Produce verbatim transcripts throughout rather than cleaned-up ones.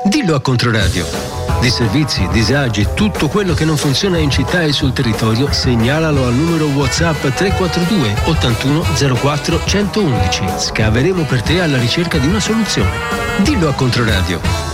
Dillo a Controradio. Di servizi, disagi, tutto quello che non funziona in città e sul territorio, segnalalo al numero WhatsApp tre quattro due ottantuno zero quattro centoundici. Scaveremo per te alla ricerca di una soluzione. Dillo a Controradio.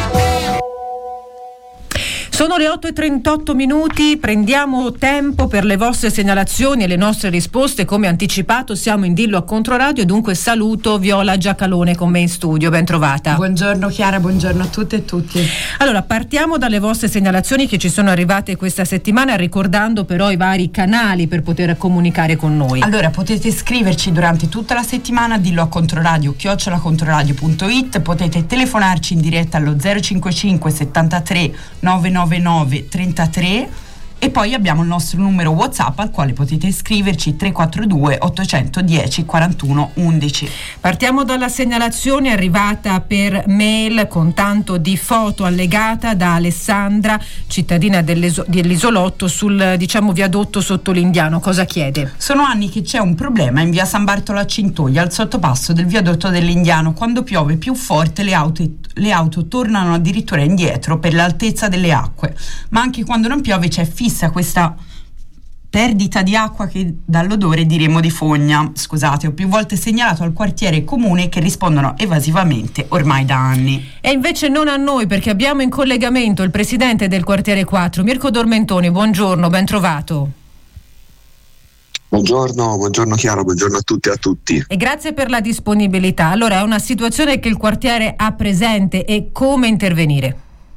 Sono le otto e trentotto minuti, prendiamo tempo per le vostre segnalazioni e le nostre risposte. Come anticipato siamo in Dillo a Controradio, dunque saluto Viola Giacalone con me in studio, ben trovata. Buongiorno Chiara, buongiorno a tutte e tutti. Allora, partiamo dalle vostre segnalazioni che ci sono arrivate questa settimana, ricordando però i vari canali per poter comunicare con noi. Allora, potete scriverci durante tutta la settimana, dillo a Controradio, chiocciola controradio punto it, potete telefonarci in diretta allo zero cinquantacinque settantatré novantanove trentatré e poi abbiamo il nostro numero WhatsApp al quale potete iscriverci tre quattro due ottocentodieci quarantuno undici. Partiamo dalla segnalazione arrivata per mail con tanto di foto allegata da Alessandra, cittadina dell'isolotto, sul diciamo viadotto sotto l'Indiano. Cosa chiede? Sono anni che c'è un problema in via San Bartolo a Cintoia, al sottopasso del viadotto dell'Indiano. Quando piove più forte le auto, le auto tornano addirittura indietro per l'altezza delle acque, ma anche quando non piove c'è fissa questa perdita di acqua che dall'odore diremo di fogna. Scusate, ho più volte segnalato al quartiere comune che rispondono evasivamente ormai da anni. E invece non a noi, perché abbiamo in collegamento il presidente del quartiere quattro, Mirko Dormentoni. Buongiorno, ben trovato. Buongiorno, buongiorno Chiara, buongiorno a tutti e a tutti. E grazie per la disponibilità. Allora, è una situazione che il quartiere ha presente e come intervenire?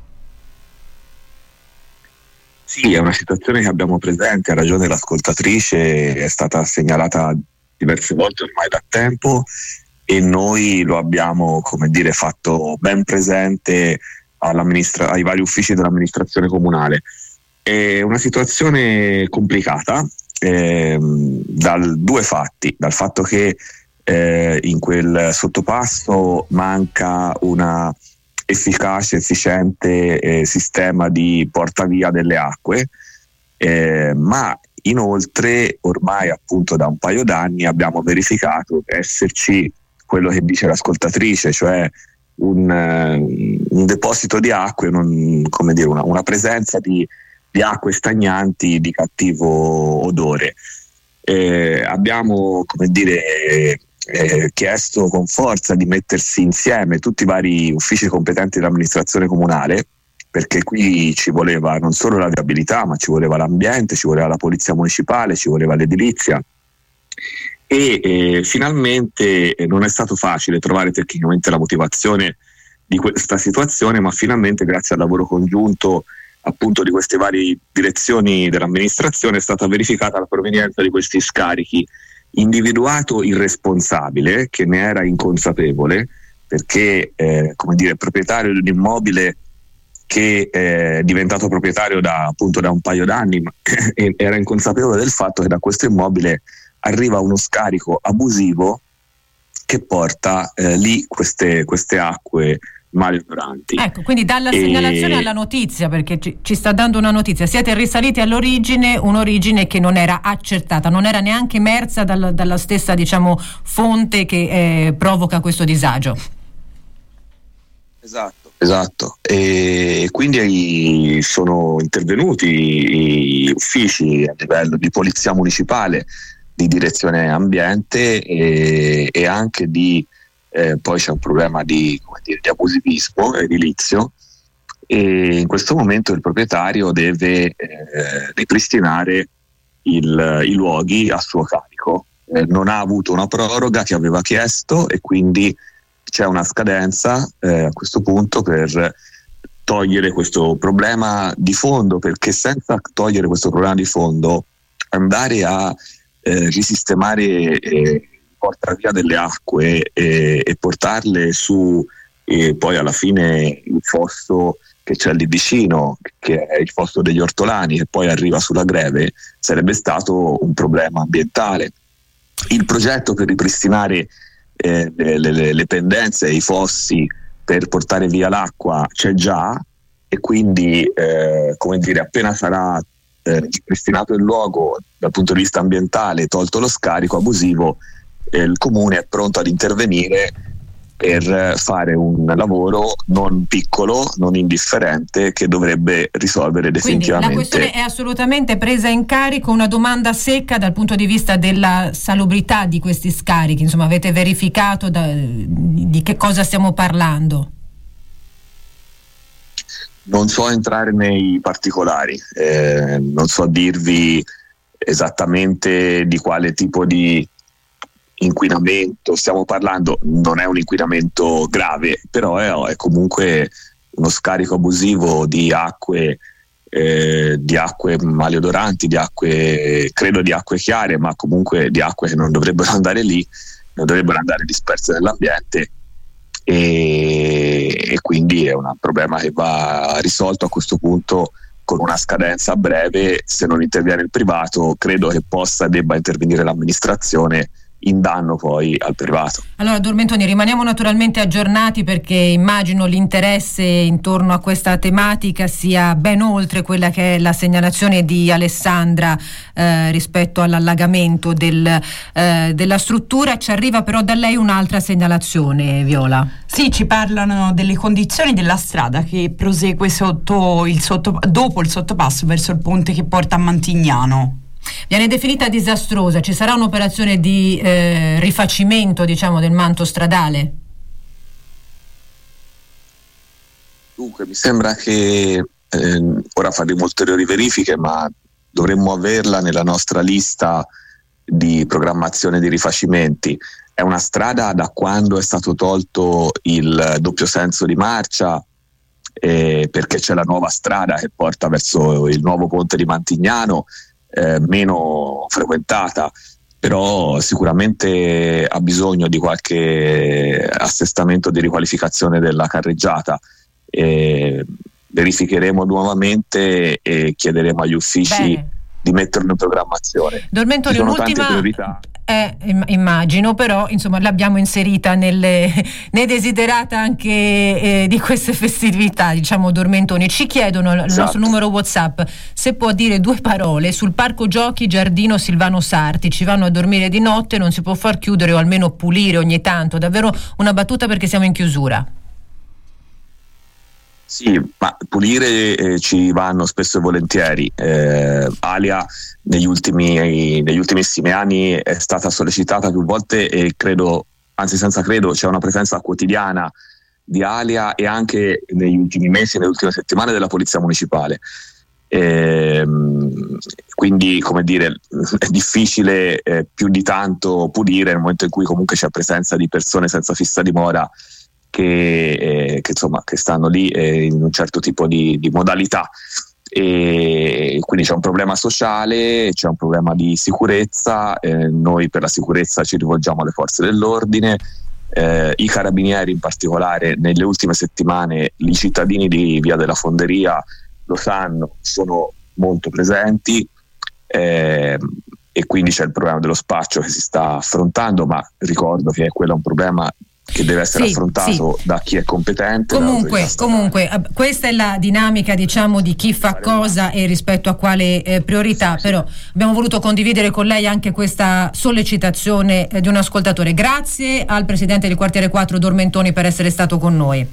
Sì, è una situazione che abbiamo presente, ha ragione l'ascoltatrice, è stata segnalata diverse volte ormai da tempo e noi lo abbiamo, come dire, fatto ben presente ai vari uffici dell'amministrazione comunale. È una situazione complicata eh, dal due fatti, dal fatto che eh, in quel sottopasso manca una efficace, efficiente eh, sistema di portavia delle acque, eh, ma inoltre ormai appunto da un paio d'anni abbiamo verificato esserci quello che dice l'ascoltatrice, cioè un, uh, un deposito di acque, non, come dire, una, una presenza di, di acque stagnanti di cattivo odore. Eh, abbiamo, come dire, Eh, chiesto con forza di mettersi insieme tutti i vari uffici competenti dell'amministrazione comunale, perché qui ci voleva non solo la viabilità, ma ci voleva l'ambiente, ci voleva la polizia municipale, ci voleva l'edilizia e eh, finalmente eh, non è stato facile trovare tecnicamente la motivazione di questa situazione, ma finalmente grazie al lavoro congiunto appunto di queste varie direzioni dell'amministrazione è stata verificata la provenienza di questi scarichi, individuato il responsabile che ne era inconsapevole perché eh, come dire, proprietario di un immobile che è diventato proprietario da appunto da un paio d'anni, ma era inconsapevole del fatto che da questo immobile arriva uno scarico abusivo che porta eh, lì queste, queste acque maleodoranti. Ecco, quindi dalla segnalazione e... alla notizia, perché ci, ci sta dando una notizia, siete risaliti all'origine, un'origine che non era accertata, non era neanche emersa dal, dalla stessa diciamo fonte che eh, provoca questo disagio. Esatto, esatto. E quindi sono intervenuti gli uffici a livello di polizia municipale, di direzione ambiente e, e anche di Eh, poi c'è un problema di, come dire, di abusivismo edilizio e in questo momento il proprietario deve eh, ripristinare il, i luoghi a suo carico. Eh, non ha avuto una proroga che aveva chiesto e quindi c'è una scadenza eh, a questo punto per togliere questo problema di fondo, perché senza togliere questo problema di fondo andare a eh, risistemare eh, portare via delle acque e, e portarle su e poi alla fine il fosso che c'è lì vicino, che è il fosso degli ortolani, che poi arriva sulla Greve, sarebbe stato un problema ambientale. Il progetto per ripristinare eh, le, le, le pendenze e i fossi per portare via l'acqua c'è già e quindi eh, come dire, appena sarà eh, ripristinato il luogo dal punto di vista ambientale, tolto lo scarico abusivo, il comune è pronto ad intervenire per fare un lavoro non piccolo, non indifferente, che dovrebbe risolvere definitivamente. Quindi la questione è assolutamente presa in carico. Una domanda secca dal punto di vista della salubrità di questi scarichi, insomma, avete verificato da, di che cosa stiamo parlando? Non so entrare nei particolari, eh, non so dirvi esattamente di quale tipo di inquinamento stiamo parlando. Non è un inquinamento grave, però è, è comunque uno scarico abusivo di acque, eh, di acque maleodoranti, di acque, credo di acque chiare, ma comunque di acque che non dovrebbero andare lì, non dovrebbero andare disperse nell'ambiente, e, e quindi è un problema che va risolto a questo punto con una scadenza breve. Se non interviene il privato, credo che possa e debba intervenire l'amministrazione, in danno poi al privato. Allora Dormentoni, rimaniamo naturalmente aggiornati, perché immagino l'interesse intorno a questa tematica sia ben oltre quella che è la segnalazione di Alessandra eh, rispetto all'allagamento del, eh, della struttura. Ci arriva però da lei un'altra segnalazione, Viola. Sì, ci parlano delle condizioni della strada che prosegue sotto il sotto, dopo il sottopasso verso il ponte che porta a Mantignano. Viene definita disastrosa. Ci sarà un'operazione di eh, rifacimento, diciamo, del manto stradale? Dunque, mi sembra che eh, ora faremo ulteriori verifiche, ma dovremmo averla nella nostra lista di programmazione di rifacimenti. È una strada da quando è stato tolto il doppio senso di marcia, eh, perché c'è la nuova strada che porta verso il nuovo ponte di Mantignano, Eh, meno frequentata, però sicuramente ha bisogno di qualche assestamento di riqualificazione della carreggiata. Eh, verificheremo nuovamente e chiederemo agli uffici Bene. di metterlo in programmazione. Dormentoni, Ci sono un'ultima... tante priorità. Eh, immagino, però insomma l'abbiamo inserita nelle, nei desiderata anche eh, di queste festività, diciamo. Dormentoni, ci chiedono il esatto. nostro numero WhatsApp se può dire due parole sul parco giochi Giardino Silvano Sarti. Ci vanno a dormire di notte, non si può far chiudere o almeno pulire ogni tanto. Davvero una battuta, perché siamo in chiusura. Sì, ma pulire eh, ci vanno spesso e volentieri. eh, Alia negli ultimi negli ultimissimi anni è stata sollecitata più volte, e credo, anzi senza credo, c'è una presenza quotidiana di Alia, e anche negli ultimi mesi, nelle ultime settimane, della polizia municipale. E, quindi, come dire, è difficile eh, più di tanto pulire nel momento in cui comunque c'è presenza di persone senza fissa dimora che, eh, che insomma che stanno lì eh, in un certo tipo di, di modalità. E quindi c'è un problema sociale, c'è un problema di sicurezza. Eh, noi per la sicurezza ci rivolgiamo alle forze dell'ordine, eh, i carabinieri in particolare. Nelle ultime settimane i cittadini di Via della Fonderia lo sanno, sono molto presenti, eh, e quindi c'è il problema dello spaccio che si sta affrontando, ma ricordo che quello è un problema che deve essere sì, affrontato sì. da chi è competente. Comunque, comunque questa è la dinamica, diciamo, di chi fa cosa e rispetto a quale eh, priorità, sì, però sì. abbiamo voluto condividere con lei anche questa sollecitazione eh, di un ascoltatore. Grazie al presidente del quartiere quattro Dormentoni per essere stato con noi.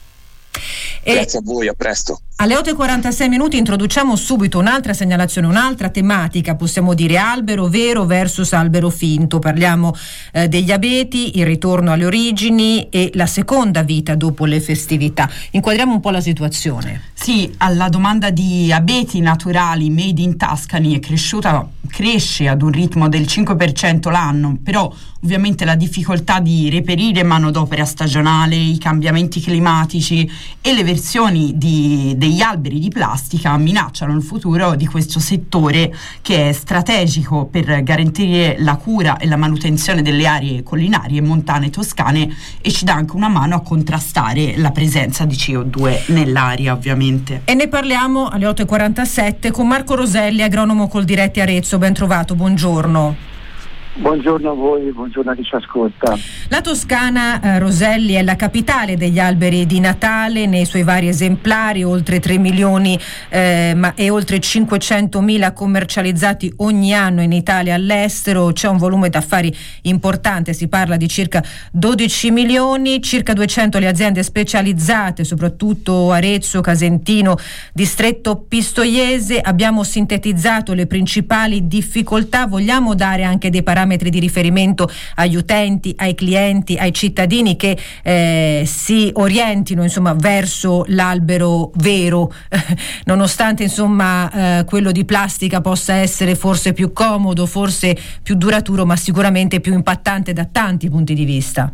E grazie a voi, a presto. Alle otto e quarantasei minuti introduciamo subito un'altra segnalazione, un'altra tematica, possiamo dire albero vero versus albero finto. Parliamo eh, degli abeti, il ritorno alle origini e la seconda vita dopo le festività. Inquadriamo un po' la situazione. Sì, alla domanda di abeti naturali made in Tuscany è cresciuta, cresce ad un ritmo del cinque per cento l'anno, però ovviamente la difficoltà di reperire manodopera stagionale, i cambiamenti climatici e le versioni di, degli alberi di plastica minacciano il futuro di questo settore, che è strategico per garantire la cura e la manutenzione delle aree collinari e montane toscane, e ci dà anche una mano a contrastare la presenza di C O due nell'aria, ovviamente. E ne parliamo alle otto e quarantasette con Marco Roselli, agronomo Coldiretti Arezzo. Ben trovato, buongiorno. Buongiorno a voi, buongiorno a chi ci ascolta. La Toscana, eh, Roselli, è la capitale degli alberi di Natale nei suoi vari esemplari, oltre tre milioni eh, ma, e oltre cinquecentomila commercializzati ogni anno in Italia e all'estero. C'è un volume d'affari importante, si parla di circa dodici milioni, circa duecento le aziende specializzate, soprattutto Arezzo, Casentino, Distretto Pistoiese. Abbiamo sintetizzato le principali difficoltà, vogliamo dare anche dei parametri di riferimento agli utenti, ai clienti, ai cittadini che eh, si orientino insomma verso l'albero vero, nonostante insomma eh, quello di plastica possa essere forse più comodo, forse più duraturo, ma sicuramente più impattante da tanti punti di vista.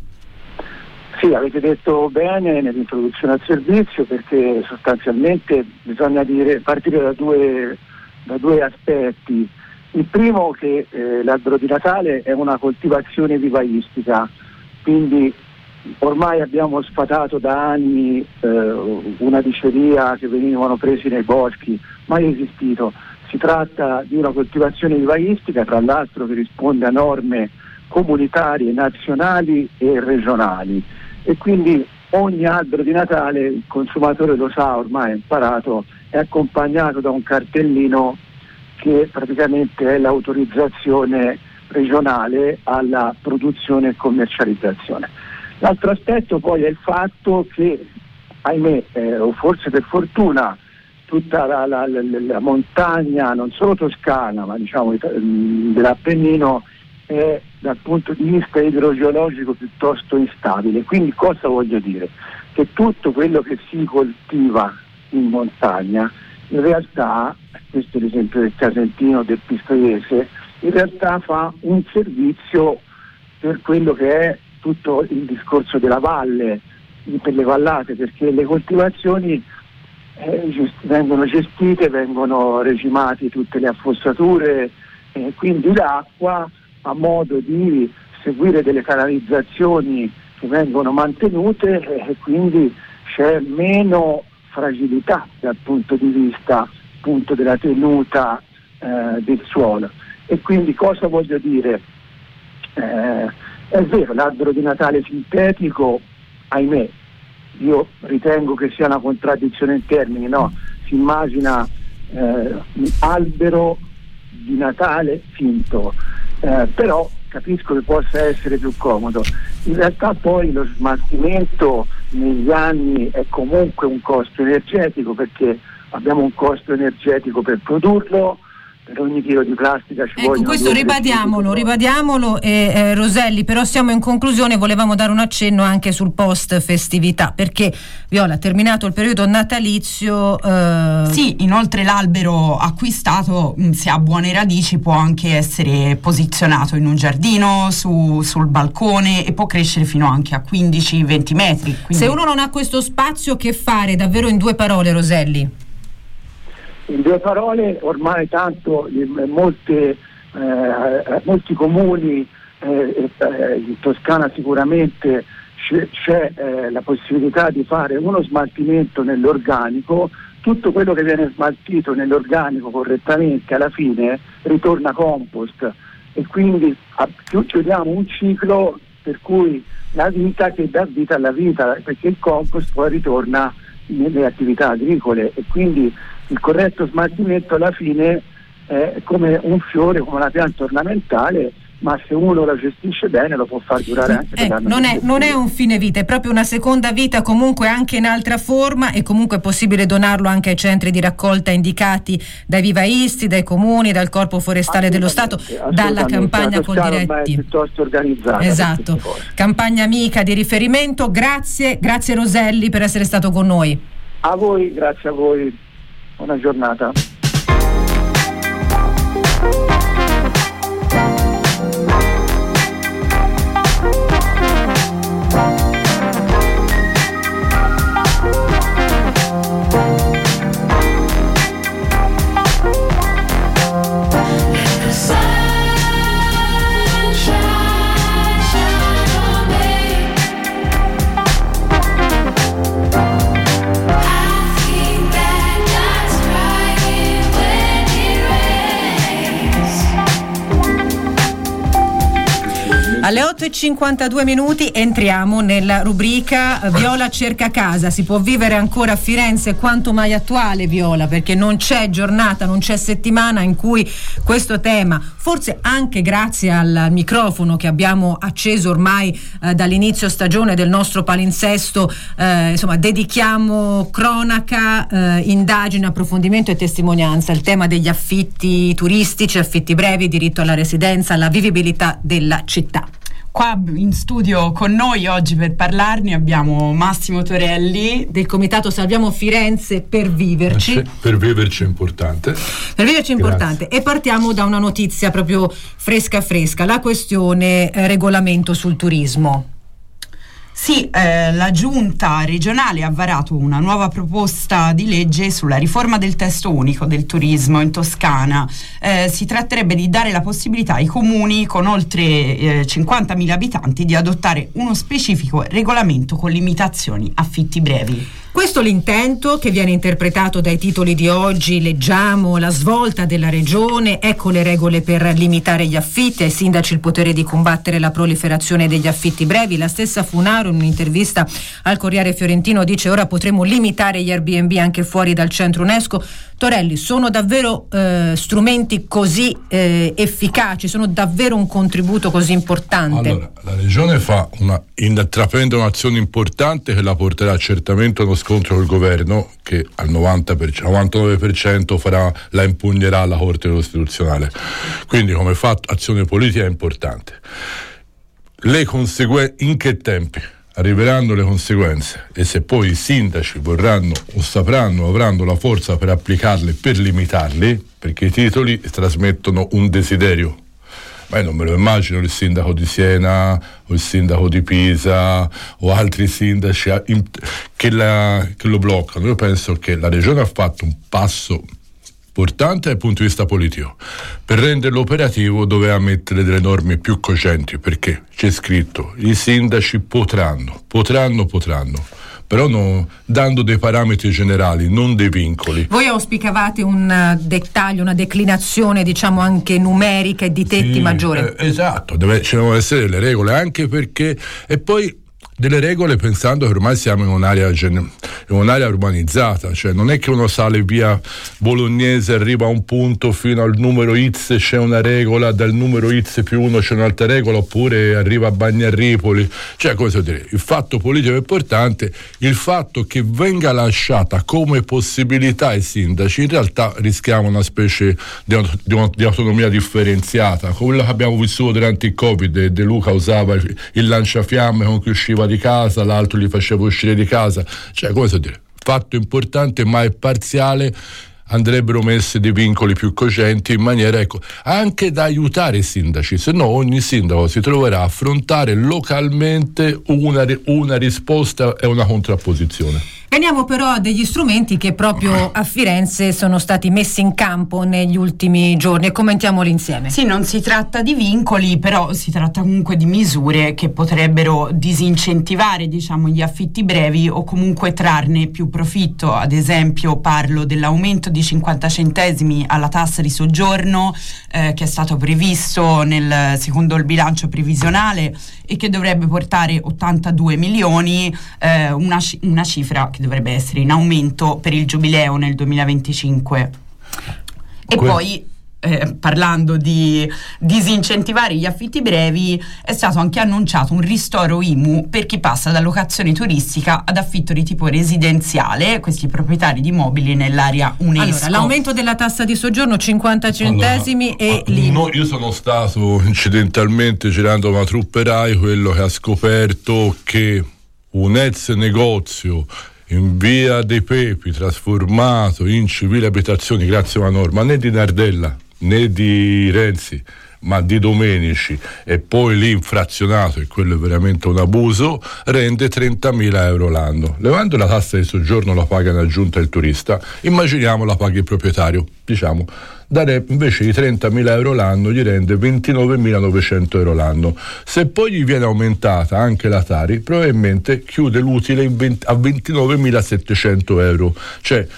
Sì, avete detto bene nell'introduzione al servizio, perché sostanzialmente bisogna dire, partire da due, da due aspetti. Il primo, che eh, l'albero di Natale è una coltivazione vivaistica, quindi ormai abbiamo sfatato da anni eh, una diceria che venivano presi nei boschi, mai esistito. Si tratta di una coltivazione vivaistica, tra l'altro che risponde a norme comunitarie, nazionali e regionali, e quindi ogni albero di Natale, il consumatore lo sa, ormai è imparato, è accompagnato da un cartellino che praticamente è l'autorizzazione regionale alla produzione e commercializzazione. L'altro aspetto poi è il fatto che, ahimè, eh, o forse per fortuna, tutta la, la, la, la montagna, non solo toscana, ma diciamo dell'Appennino, è dal punto di vista idrogeologico piuttosto instabile. Quindi cosa voglio dire? Che tutto quello che si coltiva in montagna, in realtà, questo è l'esempio del Casentino, del Pistoiese, in realtà fa un servizio per quello che è tutto il discorso della valle, per le vallate, perché le coltivazioni eh, gest- vengono gestite, vengono regimate tutte le affossature, eh, quindi l'acqua a modo di seguire delle canalizzazioni che vengono mantenute, e eh, quindi c'è meno fragilità dal punto di vista appunto della tenuta eh, del suolo. E quindi cosa voglio dire? Eh, è vero, l'albero di Natale sintetico, ahimè, io ritengo che sia una contraddizione in termini, no? Si immagina eh, un albero di Natale finto, eh, però capisco che possa essere più comodo. In realtà poi lo smaltimento negli anni è comunque un costo energetico, perché abbiamo un costo energetico per produrlo, per ogni chilo di plastica ci ecco, vogliono questo ribadiamolo, ribadiamolo e eh, Roselli, però siamo in conclusione, volevamo dare un accenno anche sul post festività, perché Viola, terminato il periodo natalizio eh... sì, inoltre l'albero acquistato, se ha buone radici, può anche essere posizionato in un giardino, su, sul balcone, e può crescere fino anche a quindici venti metri. Quindi... Se uno non ha questo spazio, che fare? Davvero in due parole, Roselli. In due parole, ormai tanto molte, eh, molti comuni, eh, eh, in Toscana sicuramente c'è, c'è eh, la possibilità di fare uno smaltimento nell'organico. Tutto quello che viene smaltito nell'organico correttamente alla fine ritorna compost, e quindi chiudiamo un ciclo per cui la vita che dà vita alla vita, perché il compost poi ritorna nelle attività agricole, e quindi il corretto smaltimento alla fine è come un fiore, come una pianta ornamentale, ma se uno la gestisce bene lo può far durare anche per eh, l'anno. Non è, non è un fine vita, è proprio una seconda vita, comunque anche in altra forma, e comunque è possibile donarlo anche ai centri di raccolta indicati dai vivaisti, dai comuni, dal Corpo Forestale dello Stato, dalla campagna Coldiretti. È piuttosto organizzata. Esatto, campagna amica di riferimento. Grazie, grazie Roselli per essere stato con noi. A voi, grazie a voi. Buona giornata. I think that that's right. Alle otto e cinquantadue minuti entriamo nella rubrica Viola cerca casa. Si può vivere ancora a Firenze, quanto mai attuale, Viola, perché non c'è giornata, non c'è settimana in cui questo tema, forse anche grazie al microfono che abbiamo acceso ormai eh, dall'inizio stagione del nostro palinsesto, eh, insomma dedichiamo cronaca, eh, indagine, approfondimento e testimonianza, il tema degli affitti turistici, affitti brevi, diritto alla residenza, alla vivibilità della città. Qua in studio con noi oggi per parlarne abbiamo Massimo Torelli del comitato Salviamo Firenze per viverci. Eh, per viverci è importante. Per viverci è importante. E partiamo da una notizia proprio fresca fresca, la questione eh, regolamento sul turismo. Sì, eh, la giunta regionale ha varato una nuova proposta di legge sulla riforma del testo unico del turismo in Toscana. Eh, si tratterebbe di dare la possibilità ai comuni con oltre eh, cinquantamila abitanti di adottare uno specifico regolamento con limitazioni affitti brevi. Questo l'intento che viene interpretato dai titoli di oggi. Leggiamo la svolta della regione, ecco le regole per limitare gli affitti, ai sindaci il potere di combattere la proliferazione degli affitti brevi. La stessa Funaro in un'intervista al Corriere Fiorentino dice ora potremo limitare gli Airbnb anche fuori dal centro UNESCO. Torelli, sono davvero eh, strumenti così eh, efficaci, sono davvero un contributo così importante? Allora, la regione fa una, intraprende un'azione importante che la porterà certamente a uno scontro col governo che al novanta per cento, novantanove per cento farà, la impugnerà alla Corte Costituzionale. Quindi come fatto azione politica è importante. Le conseguenze, in che tempi arriveranno le conseguenze e se poi i sindaci vorranno o sapranno, avranno la forza per applicarle, per limitarli, perché i titoli trasmettono un desiderio. Ma io non me lo immagino il sindaco di Siena o il sindaco di Pisa o altri sindaci che, la, che lo bloccano. Io penso che la regione ha fatto un passo importante dal punto di vista politico. Per renderlo operativo doveva mettere delle norme più cogenti, perché c'è scritto i sindaci potranno, potranno, potranno, però no, dando dei parametri generali, non dei vincoli. Voi auspicavate un dettaglio, una declinazione diciamo anche numerica e di tetti sì, maggiore. Eh, esatto, deve, ci devono essere delle regole, anche perché e poi delle regole pensando che ormai siamo in un'area, in un'area urbanizzata, cioè non è che uno sale via Bolognese, arriva a un punto fino al numero X c'è una regola, dal numero X più uno c'è un'altra regola, oppure arriva a Bagnarripoli, cioè come so dire, il fatto politico è importante, il fatto che venga lasciata come possibilità ai sindaci, in realtà rischiamo una specie di, di, di autonomia differenziata, quello che abbiamo vissuto durante il Covid. De Luca usava il, il lanciafiamme con cui usciva di casa, l'altro li faceva uscire di casa, cioè come so dire, fatto importante ma è parziale, andrebbero messi dei vincoli più cogenti in maniera ecco anche da aiutare i sindaci, se no ogni sindaco si troverà a affrontare localmente una, una risposta e una contrapposizione. Veniamo però a degli strumenti che proprio a Firenze sono stati messi in campo negli ultimi giorni e commentiamoli insieme. Sì, non si tratta di vincoli, però si tratta comunque di misure che potrebbero disincentivare, diciamo, gli affitti brevi o comunque trarne più profitto. Ad esempio parlo dell'aumento di cinquanta centesimi alla tassa di soggiorno eh, che è stato previsto nel secondo il bilancio previsionale e che dovrebbe portare ottantadue milioni, eh, una, una cifra che dovrebbe essere in aumento per il giubileo nel duemilaventicinque. E que- poi eh, parlando di disincentivare gli affitti brevi, è stato anche annunciato un ristoro I M U per chi passa da locazione turistica ad affitto di tipo residenziale, questi proprietari di immobili nell'area UNESCO. Allora, l'aumento della tassa di soggiorno cinquanta centesimi allora, e l'I M U. No, io sono stato incidentalmente girando una truppa Rai, quello che ha scoperto che un ex negozio in via dei Pepi trasformato in civile abitazioni grazie a una norma né di Nardella né di Renzi ma di Domenici e poi lì infrazionato, e quello è veramente un abuso, rende trentamila euro l'anno. Levando la tassa di soggiorno la paga in aggiunta il turista, immaginiamo la paga il proprietario, diciamo dare invece di trentamila euro l'anno gli rende ventinovemilanovecento euro l'anno. Se poi gli viene aumentata anche la Tari, probabilmente chiude l'utile in venti, a ventinovemilasettecento euro, cioè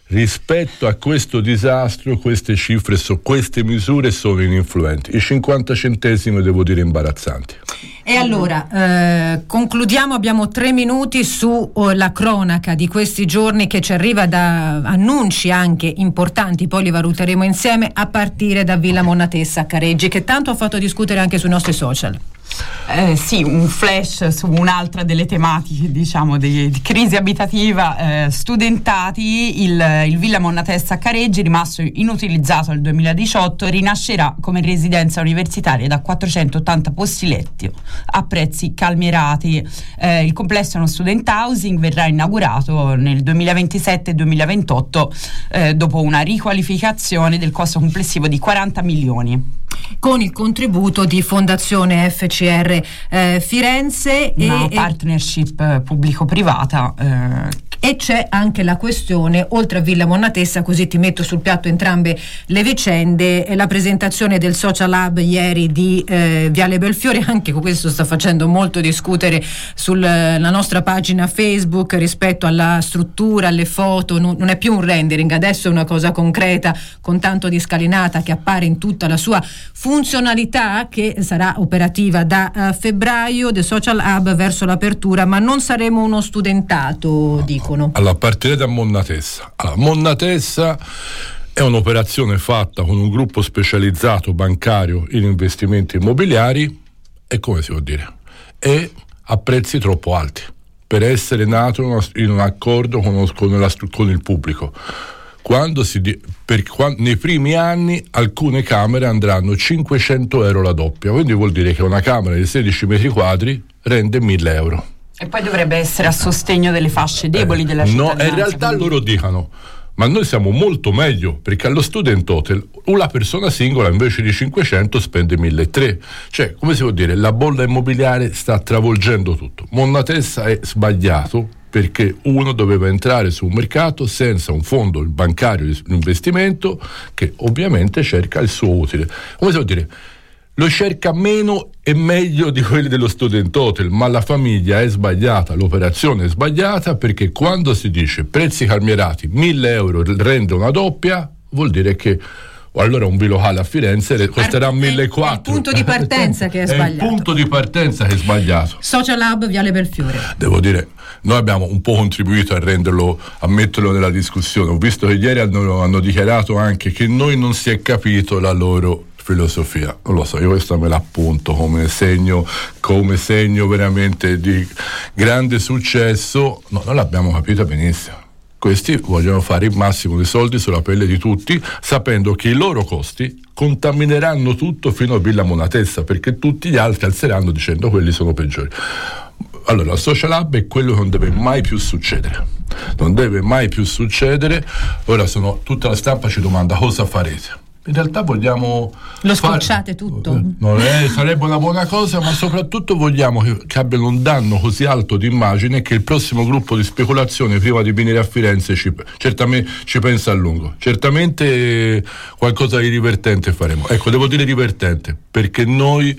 rispetto a questo disastro queste cifre, so, queste misure sono ininfluenti. I cinquanta centesimi devo dire imbarazzanti. E allora eh, concludiamo, abbiamo tre minuti su oh, la cronaca di questi giorni che ci arriva da annunci anche importanti, poi li valuteremo insieme, a partire da Villa Monnatessa a Careggi, che tanto ha fatto discutere anche sui nostri social. Eh, sì, un flash su un'altra delle tematiche, diciamo, di, di crisi abitativa, eh, studentati. Il, il Villa Monnatessa a Careggi, rimasto inutilizzato nel duemiladiciotto, rinascerà come residenza universitaria da quattrocentottanta posti letti a prezzi calmierati. Eh, il complesso è uno student housing, verrà inaugurato nel duemilaventisette duemilaventotto, eh, dopo una riqualificazione del costo complessivo di quaranta milioni. Con il contributo di Fondazione F C R eh, Firenze, una e partnership eh, pubblico-privata. Eh, E c'è anche la questione, oltre a Villa Monnatessa, così ti metto sul piatto entrambe le vicende, la presentazione del Social Hub ieri di eh, Viale Belfiore. Anche questo sta facendo molto discutere sulla nostra pagina Facebook rispetto alla struttura, alle foto. Non, non è più un rendering, adesso è una cosa concreta con tanto di scalinata che appare in tutta la sua funzionalità, che sarà operativa da uh, febbraio. The Social Hub verso l'apertura, ma non saremo uno studentato, dicono. Allora, partire da Monnatessa. Allora, Monnatessa è un'operazione fatta con un gruppo specializzato bancario in investimenti immobiliari e, come si può dire, è a prezzi troppo alti per essere nato in un accordo con, con, la, con il pubblico. Quando si di, per, quando, nei primi anni alcune camere andranno cinquecento euro la doppia, quindi vuol dire che una camera di sedici metri quadri rende mille euro. E poi dovrebbe essere a sostegno delle fasce deboli eh, della cittadinanza. No, in realtà quindi loro dicono: ma noi siamo molto meglio, perché allo student hotel una persona singola invece di cinquecento spende milletrecento. Cioè, come si può dire, la bolla immobiliare sta travolgendo tutto. Monnatessa è sbagliato perché uno doveva entrare su un mercato senza un fondo bancario di investimento che ovviamente cerca il suo utile. Come si può dire? Lo cerca meno e meglio di quelli dello student hotel, ma la famiglia è sbagliata, l'operazione è sbagliata, perché quando si dice prezzi calmierati, mille euro rende una doppia, vuol dire che allora un bilocale a Firenze costerà millequattrocento. È il punto di partenza che è sbagliato. È il punto di partenza che è sbagliato. Social Hub Viale Belfiore. Devo dire, noi abbiamo un po' contribuito a renderlo, a metterlo nella discussione. Ho visto che ieri hanno, hanno dichiarato anche che noi non si è capito la loro filosofia. Non lo so, io questo me l'appunto come segno, come segno veramente di grande successo. No, non l'abbiamo capito benissimo. Questi vogliono fare il massimo di soldi sulla pelle di tutti, sapendo che i loro costi contamineranno tutto fino a Villa Monnatessa, perché tutti gli altri alzeranno dicendo quelli sono peggiori. Allora, il Social Hub è quello che non deve mai più succedere. Non deve mai più succedere. Ora sono, tutta la stampa ci domanda cosa farete. In realtà vogliamo lo scocciate fare, tutto non è, sarebbe una buona cosa, ma soprattutto vogliamo che, che abbiano un danno così alto di immagine che il prossimo gruppo di speculazione prima di venire a Firenze ci, certamente ci pensa a lungo. Certamente qualcosa di divertente faremo. Ecco, devo dire divertente perché noi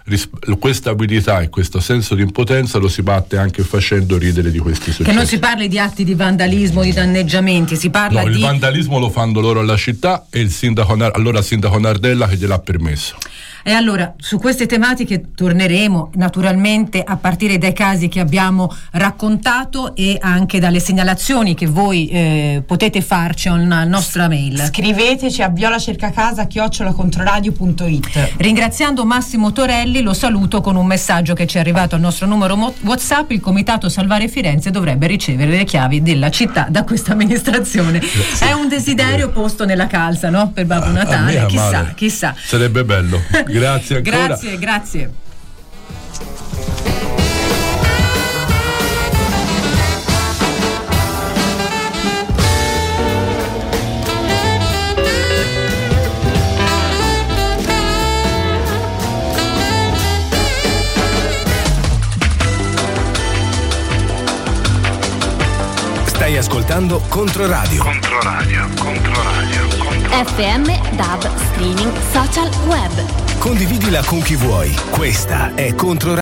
questa abilità e questo senso di impotenza lo si batte anche facendo ridere di questi successi. Che non si parli di atti di vandalismo, di danneggiamenti, si parla no, di... il vandalismo lo fanno loro alla città e il sindaco, allora sindaco Nardella che gliel'ha permesso. E allora su queste tematiche torneremo naturalmente a partire dai casi che abbiamo raccontato e anche dalle segnalazioni che voi eh, potete farci alla nostra mail. Scriveteci a violacercacasa chiocciola controradio punto it. Ringraziando Massimo Torelli, lo saluto con un messaggio che ci è arrivato al nostro numero WhatsApp: il Comitato Salvare Firenze dovrebbe ricevere le chiavi della città da questa amministrazione. Sì. È un desiderio posto nella calza, no? Per Babbo Natale, chissà, male. chissà. Sarebbe bello. Grazie ancora. Grazie, grazie. Stai ascoltando Controradio. Controradio, Controradio, Controradio. F M, D A B, streaming, social, web. Condividila con chi vuoi. Questa è Controradio.